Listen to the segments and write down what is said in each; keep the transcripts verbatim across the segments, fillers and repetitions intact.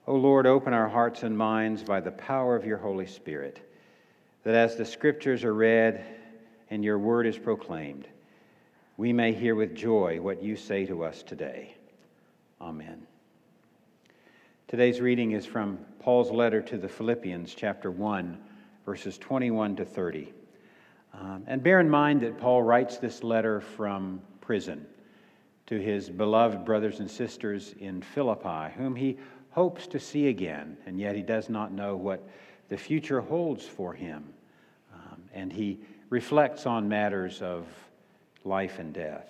O Lord, open our hearts and minds by the power of your Holy Spirit, that as the Scriptures are read and your word is proclaimed, we may hear with joy what you say to us today. Amen. Today's reading is from Paul's letter to the Philippians, chapter one, verses twenty-one to thirty. Um, and bear in mind that Paul writes this letter from prison to his beloved brothers and sisters in Philippi, whom he hopes to see again, and yet he does not know what the future holds for him. Um, and he reflects on matters of life and death.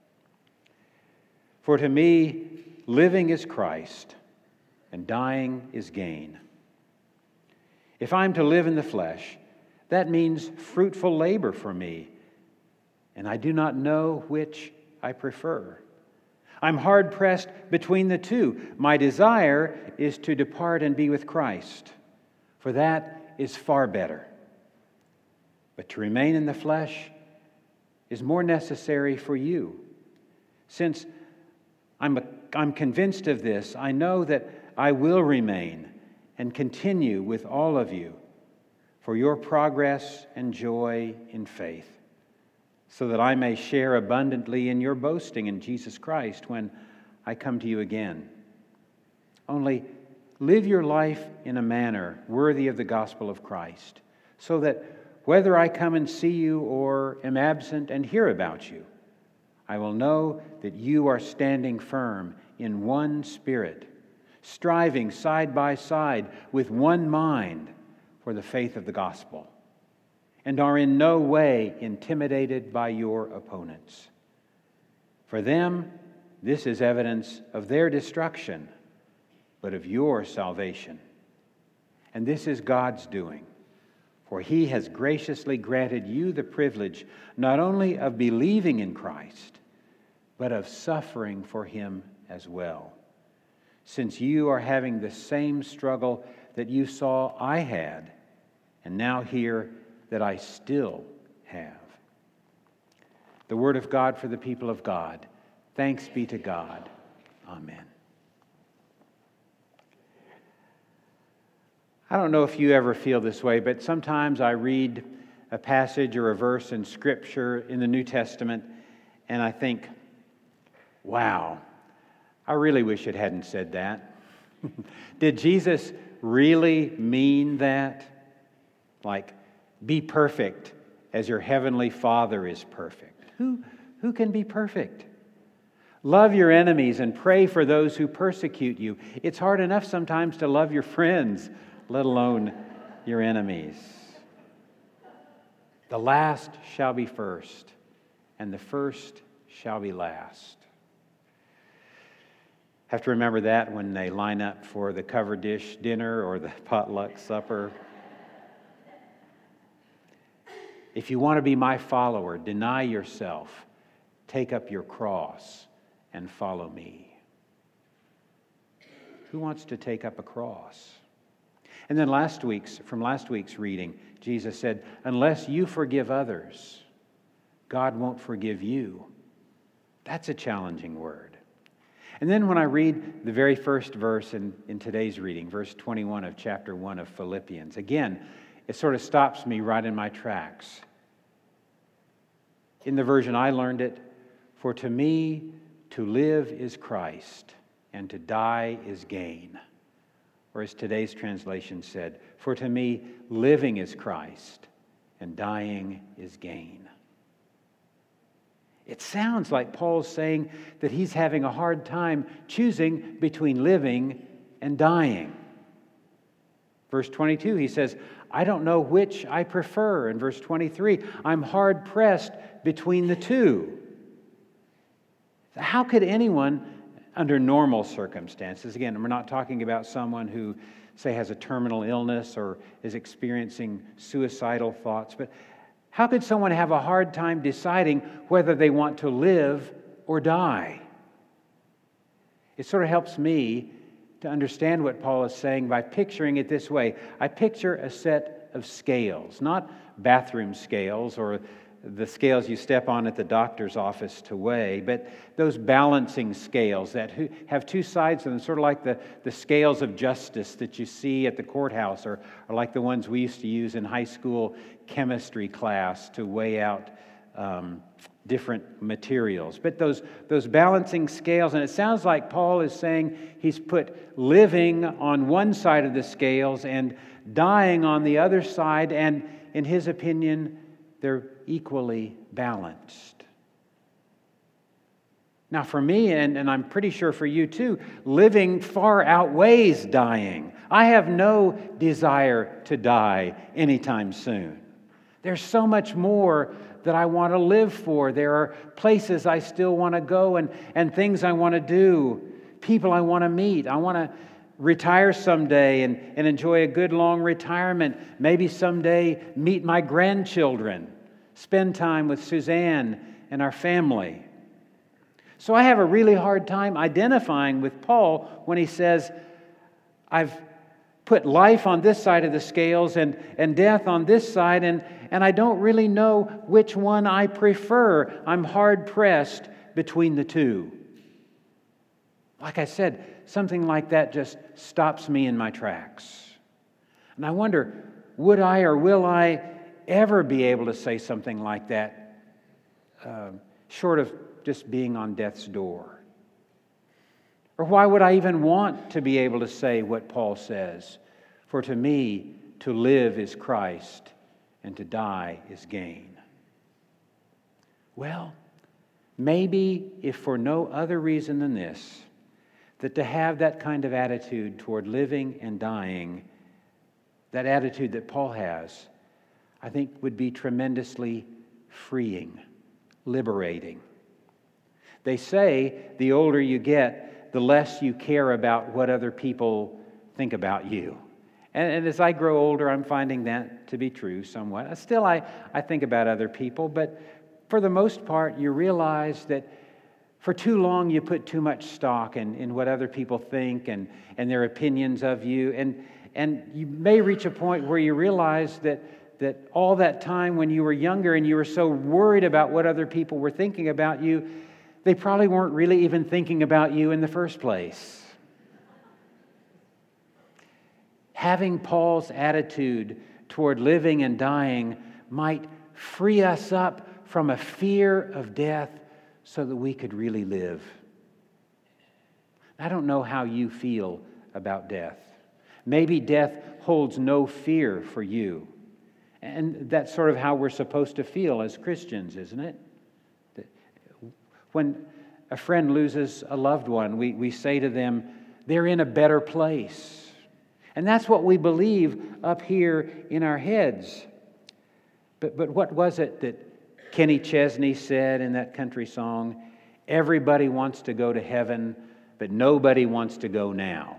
For to me, living is Christ, and dying is gain. If I'm to live in the flesh, that means fruitful labor for me, and I do not know which I prefer. I'm hard-pressed between the two. My desire is to depart and be with Christ, for that is far better. But to remain in the flesh is more necessary for you. Since I'm, a, I'm convinced of this, I know that I will remain and continue with all of you for your progress and joy in faith, so that I may share abundantly in your boasting in Jesus Christ when I come to you again. Only live your life in a manner worthy of the gospel of Christ, so that whether I come and see you or am absent and hear about you, I will know that you are standing firm in one spirit, striving side by side with one mind for the faith of the gospel, and are in no way intimidated by your opponents. For them, this is evidence of their destruction, but of your salvation. And this is God's doing, for He has graciously granted you the privilege not only of believing in Christ, but of suffering for Him as well, since you are having the same struggle that you saw I had, and now hear that I still have. The word of God for the people of God. Thanks be to God. Amen. I don't know if you ever feel this way, but sometimes I read a passage or a verse in Scripture in the New Testament, and I think, wow, I really wish it hadn't said that. Did Jesus really mean that? Like, be perfect as your heavenly Father is perfect. Who, who can be perfect? Love your enemies and pray for those who persecute you. It's hard enough sometimes to love your friends, let alone your enemies. The last shall be first, and the first shall be last. Have to remember that when they line up for the covered dish dinner or the potluck supper. If you want to be my follower, deny yourself, take up your cross, and follow me. Who wants to take up a cross? And then last week's, from last week's reading, Jesus said, unless you forgive others, God won't forgive you. That's a challenging word. And then when I read the very first verse in, in today's reading, verse twenty-one of chapter one of Philippians, again, it sort of stops me right in my tracks. In the version I learned it, for to me to live is Christ, and to die is gain. Or as today's translation said, for to me living is Christ, and dying is gain. It sounds like Paul's saying that he's having a hard time choosing between living and dying. Verse twenty-two, he says, I don't know which I prefer. In verse twenty-three, I'm hard-pressed between the two. How could anyone, under normal circumstances, again, we're not talking about someone who, say, has a terminal illness or is experiencing suicidal thoughts, but how could someone have a hard time deciding whether they want to live or die? It sort of helps me to understand what Paul is saying by picturing it this way. I picture a set of scales, not bathroom scales or the scales you step on at the doctor's office to weigh, but those balancing scales that have two sides to them, sort of like the, the scales of justice that you see at the courthouse, or, or like the ones we used to use in high school chemistry class to weigh out um, different materials. But those, those balancing scales, and it sounds like Paul is saying he's put living on one side of the scales and dying on the other side, and in his opinion, they're equally balanced. Now for me, and, and I'm pretty sure for you too, living far outweighs dying. I have no desire to die anytime soon. There's so much more that I want to live for. There are places I still want to go, and, and things I want to do, people I want to meet. I want to retire someday and, and enjoy a good long retirement. Maybe someday meet my grandchildren, spend time with Suzanne and our family. So I have a really hard time identifying with Paul when he says, I've put life on this side of the scales and, and death on this side, and, and I don't really know which one I prefer. I'm hard-pressed between the two. Like I said, something like that just stops me in my tracks. And I wonder, would I or will I ever be able to say something like that, uh, short of just being on death's door? Or why would I even want to be able to say what Paul says? For to me, to live is Christ, and to die is gain. Well, maybe if for no other reason than this, that to have that kind of attitude toward living and dying, that attitude that Paul has, I think would be tremendously freeing, liberating. They say the older you get, the less you care about what other people think about you. And, and as I grow older, I'm finding that to be true somewhat. Still, I, I think about other people, but for the most part, you realize that for too long you put too much stock in, in what other people think and, and their opinions of you. And, and you may reach a point where you realize that that all that time when you were younger and you were so worried about what other people were thinking about you, they probably weren't really even thinking about you in the first place. Having Paul's attitude toward living and dying might free us up from a fear of death so that we could really live. I don't know how you feel about death. Maybe death holds no fear for you. And that's sort of how we're supposed to feel as Christians, isn't it? When a friend loses a loved one, we, we say to them, they're in a better place. And that's what we believe up here in our heads. But, but what was it that Kenny Chesney said in that country song? Everybody wants to go to heaven, but nobody wants to go now.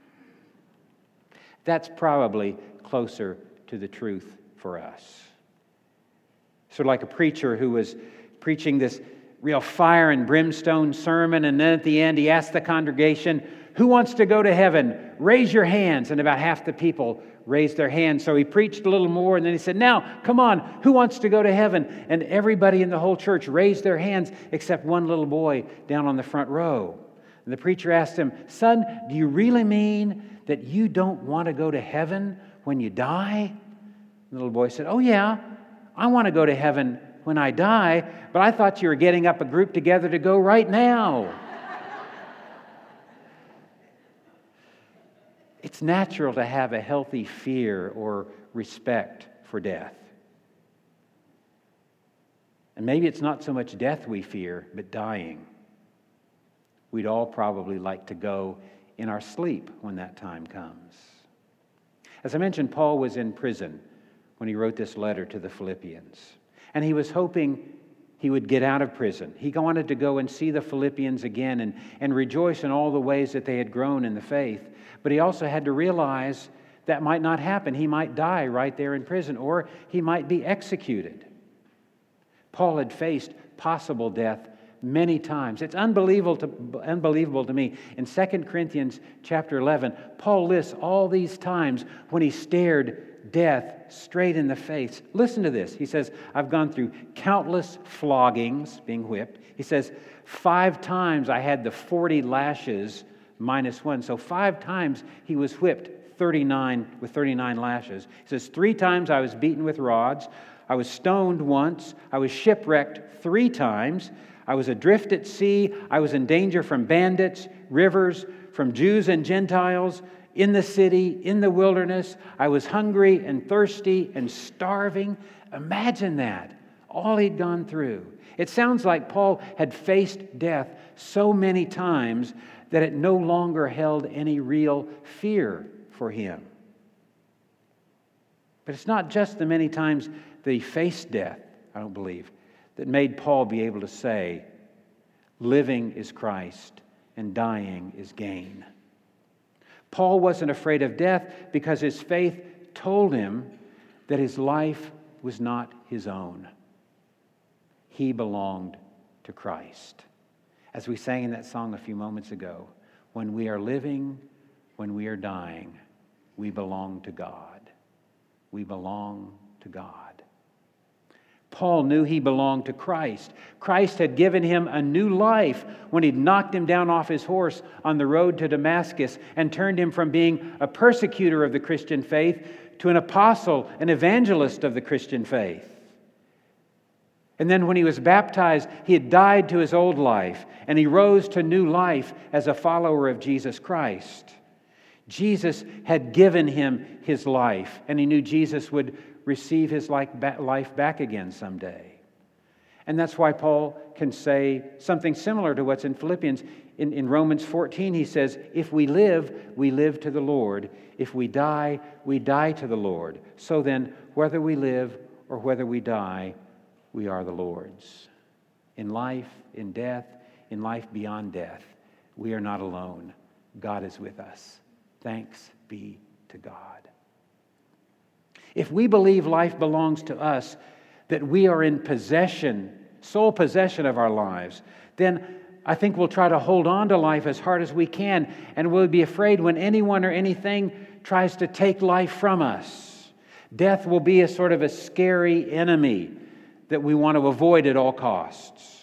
That's probably closer to the truth for us. Sort of like a preacher who was preaching this real fire and brimstone sermon, and then at the end he asked the congregation, who wants to go to heaven? Raise your hands. And about half the people raised their hands. So he preached a little more, and then he said, now, come on, who wants to go to heaven? And everybody in the whole church raised their hands except one little boy down on the front row. And the preacher asked him, son, do you really mean that you don't want to go to heaven when you die? The little boy said, oh yeah, I want to go to heaven when I die, but I thought you were getting up a group together to go right now. It's natural to have a healthy fear or respect for death. And maybe it's not so much death we fear, but dying. We'd all probably like to go in our sleep when that time comes. As I mentioned, Paul was in prison when he wrote this letter to the Philippians. And he was hoping he would get out of prison. He wanted to go and see the Philippians again and, and rejoice in all the ways that they had grown in the faith. But he also had to realize that might not happen. He might die right there in prison, or he might be executed. Paul had faced possible death many times. It's unbelievable to, unbelievable to me. In Second Corinthians chapter eleven, Paul lists all these times when he stared death straight in the face. Listen to this. He says, I've gone through countless floggings, being whipped. He says, five times I had the forty lashes minus one. So five times he was whipped thirty-nine with thirty-nine lashes. He says, three times I was beaten with rods. I was stoned once. I was shipwrecked three times. I was adrift at sea. I was in danger from bandits, rivers, from Jews and Gentiles, in the city, in the wilderness. I was hungry and thirsty and starving. Imagine that, all he'd gone through. It sounds like Paul had faced death so many times that it no longer held any real fear for him. But it's not just the many times that he faced death, I don't believe, that made Paul be able to say, living is Christ and dying is gain. Paul wasn't afraid of death because his faith told him that his life was not his own. He belonged to Christ. As we sang in that song a few moments ago, when we are living, when we are dying, we belong to God. We belong to God. Paul knew he belonged to Christ. Christ had given him a new life when he'd knocked him down off his horse on the road to Damascus and turned him from being a persecutor of the Christian faith to an apostle, an evangelist of the Christian faith. And then when he was baptized, he had died to his old life and he rose to new life as a follower of Jesus Christ. Jesus had given him his life, and he knew Jesus would receive his life back again someday. And that's why Paul can say something similar to what's in Philippians. In, in Romans fourteen, he says, if we live, we live to the Lord. If we die, we die to the Lord. So then, whether we live or whether we die, we are the Lord's. In life, in death, in life beyond death, we are not alone. God is with us. Thanks be to God. If we believe life belongs to us, that we are in possession, sole possession of our lives, then I think we'll try to hold on to life as hard as we can, and we'll be afraid when anyone or anything tries to take life from us. Death will be a sort of a scary enemy that we want to avoid at all costs.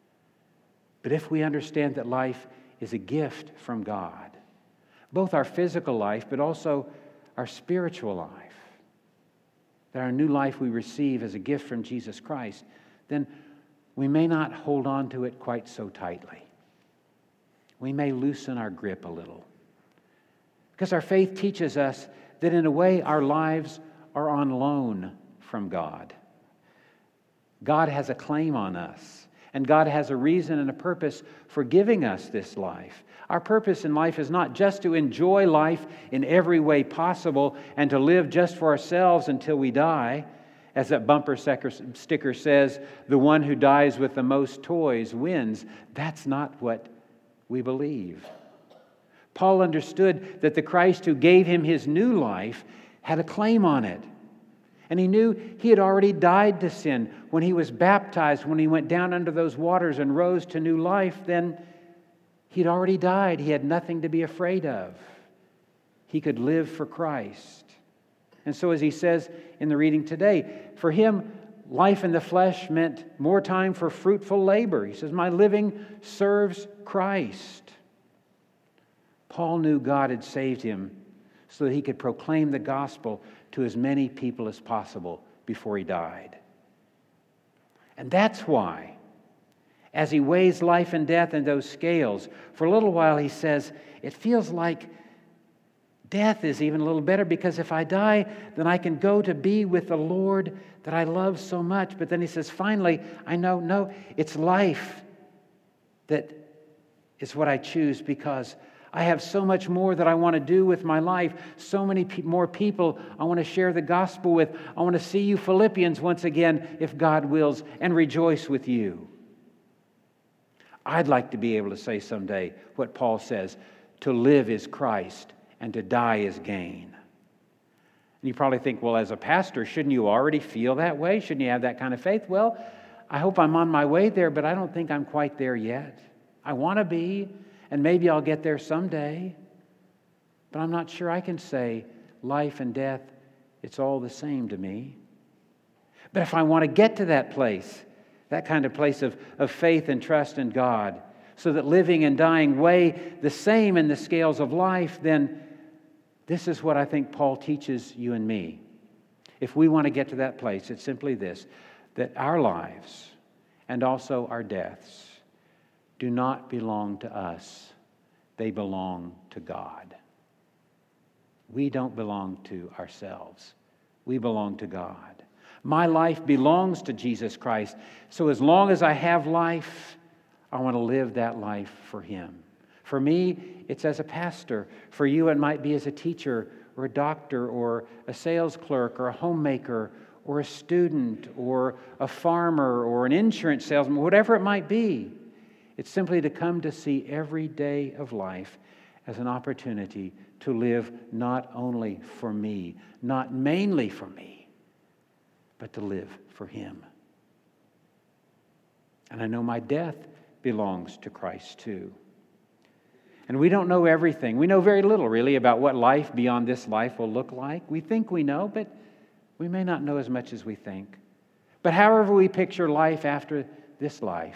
But if we understand that life is a gift from God, both our physical life, but also our spiritual life, that our new life we receive as a gift from Jesus Christ, then we may not hold on to it quite so tightly. We may loosen our grip a little. Because our faith teaches us that in a way our lives are on loan from God. God has a claim on us, and God has a reason and a purpose for giving us this life. Our purpose in life is not just to enjoy life in every way possible and to live just for ourselves until we die. As that bumper sticker says, the one who dies with the most toys wins. That's not what we believe. Paul understood that the Christ who gave him his new life had a claim on it. And he knew he had already died to sin. When he was baptized, when he went down under those waters and rose to new life, then he'd already died. He had nothing to be afraid of. He could live for Christ. And so as he says in the reading today, for him, life in the flesh meant more time for fruitful labor. He says, my living serves Christ. Paul knew God had saved him so that he could proclaim the gospel to as many people as possible before he died. And that's why, as he weighs life and death in those scales, for a little while he says, it feels like death is even a little better, because if I die, then I can go to be with the Lord that I love so much. But then he says, finally, I know, no, it's life that is what I choose, because I have so much more that I want to do with my life, so many pe- more people I want to share the gospel with. I want to see you Philippians once again, if God wills, and rejoice with you. I'd like to be able to say someday what Paul says, to live is Christ and to die is gain. And you probably think, well, as a pastor, shouldn't you already feel that way? Shouldn't you have that kind of faith? Well, I hope I'm on my way there, but I don't think I'm quite there yet. I want to be, and maybe I'll get there someday. But I'm not sure I can say life and death It's all the same to me. But if I want to get to that place, that kind of place of, of faith and trust in God, so that living and dying weigh the same in the scales of life, then this is what I think Paul teaches you and me. If we want to get to that place, it's simply this, that our lives and also our deaths do not belong to us. They belong to God. We don't belong to ourselves. We belong to God. My life belongs to Jesus Christ. So as long as I have life, I want to live that life for Him. For me, it's as a pastor. For you, it might be as a teacher or a doctor or a sales clerk or a homemaker or a student or a farmer or an insurance salesman, whatever it might be. It's simply to come to see every day of life as an opportunity to live not only for me, not mainly for me, but to live for Him. And I know my death belongs to Christ too. And we don't know everything. We know very little, really, about what life beyond this life will look like. We think we know, but we may not know as much as we think. But however we picture life after this life,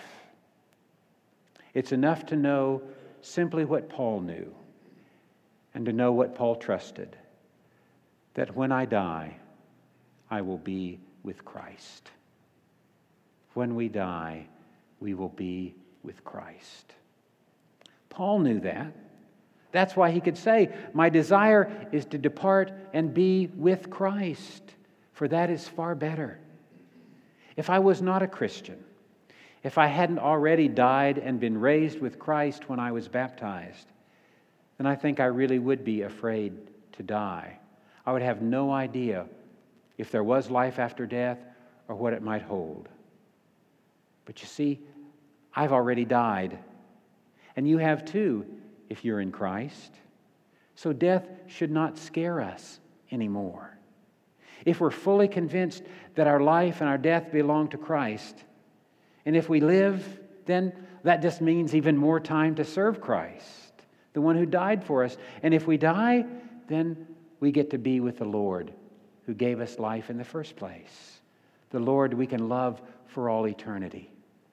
it's enough to know simply what Paul knew and to know what Paul trusted, that when I die, I will be with Christ. When we die, we will be with Christ. Paul knew that. That's why he could say, my desire is to depart and be with Christ, for that is far better. If I was not a Christian, if I hadn't already died and been raised with Christ when I was baptized, then I think I really would be afraid to die. I would have no idea if there was life after death or what it might hold. But you see, I've already died. And you have too, if you're in Christ. So death should not scare us anymore. If we're fully convinced that our life and our death belong to Christ, and if we live, then that just means even more time to serve Christ, the one who died for us. And if we die, then we get to be with the Lord who gave us life in the first place, the Lord we can love for all eternity.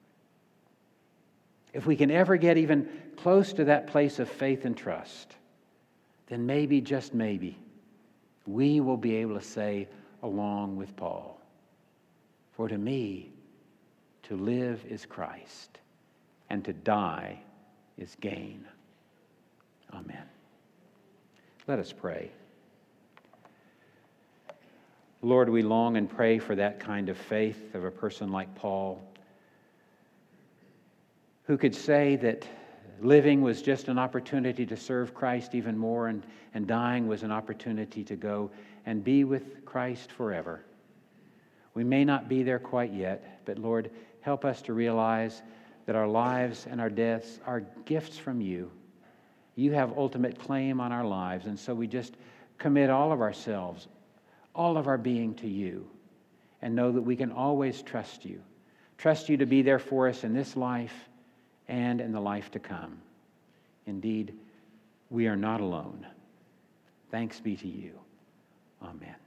If we can ever get even close to that place of faith and trust, then maybe, just maybe, we will be able to say along with Paul, for to me, to live is Christ, and to die is gain. Amen. Let us pray. Lord, we long and pray for that kind of faith of a person like Paul, who could say that living was just an opportunity to serve Christ even more, and, and dying was an opportunity to go and be with Christ forever. We may not be there quite yet, but Lord, help us to realize that our lives and our deaths are gifts from you. You have ultimate claim on our lives, and so we just commit all of ourselves, all of our being to you, and know that we can always trust you. Trust you to be there for us in this life and in the life to come. Indeed, we are not alone. Thanks be to you. Amen.